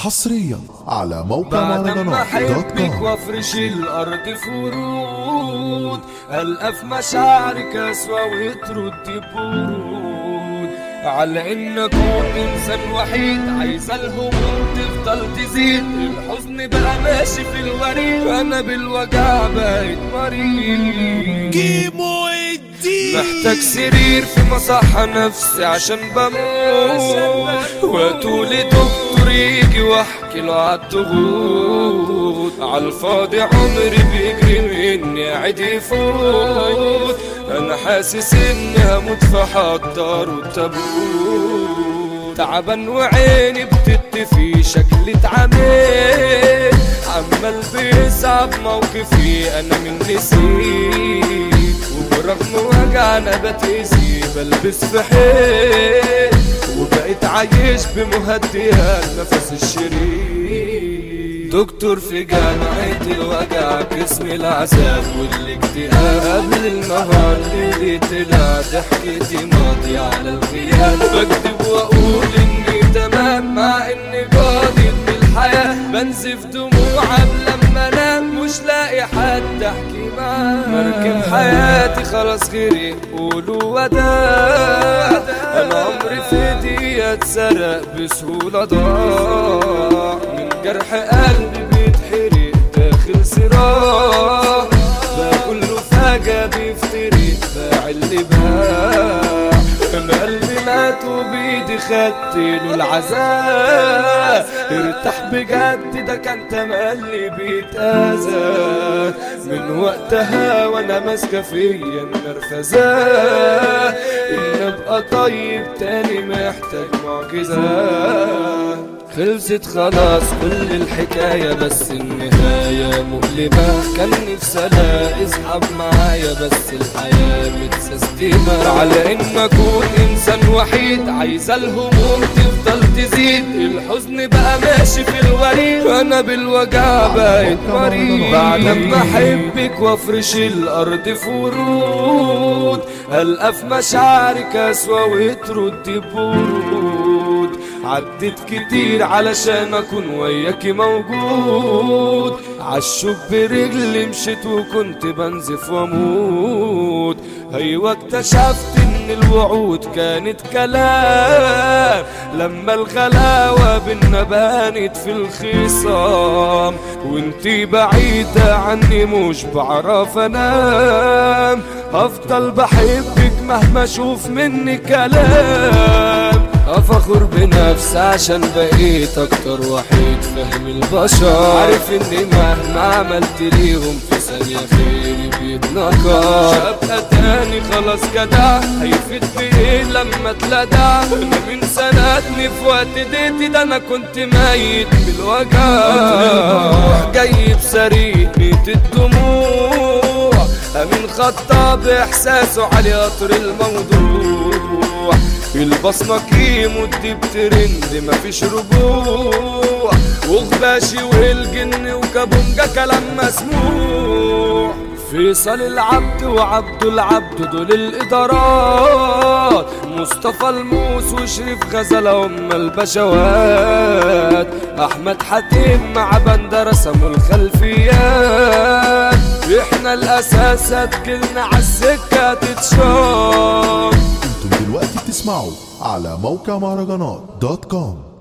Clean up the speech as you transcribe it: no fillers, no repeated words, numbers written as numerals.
حصريا على موقع بعد ما احبك مهرجانات.com. وافرش الارض فرود القى مشاعرك اسوى وترد برود على ان اكون انسان وحيد عايزه الهموم تفضل تزيد الحزن بقى ماشي في الوريد انا بالوجع بقيت مريض كيمو الدين محتاج سرير في مصحة نفسي عشان بموت وتولي دكتور يجي واحكي له عالضغوط عالفاضي عمري بيجري مني قاعد يفوت انا حاسس اني هموت فحضر التابوت تعبان وعيني بتطفي شكلي اتعميت عمال بيصعب موقفي انا من نسيت وبرغم وجع انا بتأذي بلبس في حيط وبقيت عايش بمهدئات نفس الشرير دكتور في جامعة الوجع قسم العذاب والاكتئاب قبل النهار اللي طلع ضحكتي ماضي على الغياب بكذب واقول اني تمام مع اني قاضي بالحياة بنزف دموع قبل ما انام مش لاقي حد احكي معاه مركب حياتي خلاص غيري قولوا وداع انا عمري في دقيقة اتسرق بسهولة ضاع من جرح قلبي بيتحرق داخل صراع بقى كله فجأة بيفترق باع اللي باع انا قلبي مات وبيدي خدت له العذاب ارتاح بجد ده كان تملي بيتأذى من وقتها وانا ماسكه فيا النرفزه ان ابقى طيب تاني محتاج معجزه خلصت خلاص كل الحكاية بس النهاية مؤلمة كان نفسي الاقي اصحاب معايا بس الحياة متسستمة على ان اكون انسان وحيد عايزة الهموم تفضل تزيد الحزن بقى ماشي في الوريد انا بالوجع بقيت مريض بعد ما احبك وافرش الارض فرود القى في مشاعرك اسوى وترد برود عدت كتير علشان اكون وياكي موجود عالشوك برجلي مشيت وكنت بنزف واموت ايوه اكتشفت ان الوعود كانت كلام لما الغلاوة بينا بانت في الخصام وانتي بعيدة عني مش بعرف انام هفضل بحبك مهما اشوف مني كلام افخر بنفسي عشان بقيت اكتر وحيد فاهم البشر عارف اني مهما عملت ليهم في ثانية خيري بيتنكر ابقى تاني خلاص جدع هيفيد بايه لما اتلدع انا من سنتني في وقت ديتي ده انا كنت ميت بالوجع جاي بسريع ميت الدموع امين خطاب احساسه علي قطر الموضوع البصمة كيمو دي بترند مفيش رجوع وغباشي والجن وكابونجا كلام مسموع فيصل العبد وعبد العبد دول الادارات مصطفى الموس وشريف غزلة هم البشوات احمد حاتم مع بندر رسموا الخلفيات احنا الاساس هتجيلنا عالسكة تتشاف انتم دلوقتي بتسمعوا على موقع مهرجانات.com.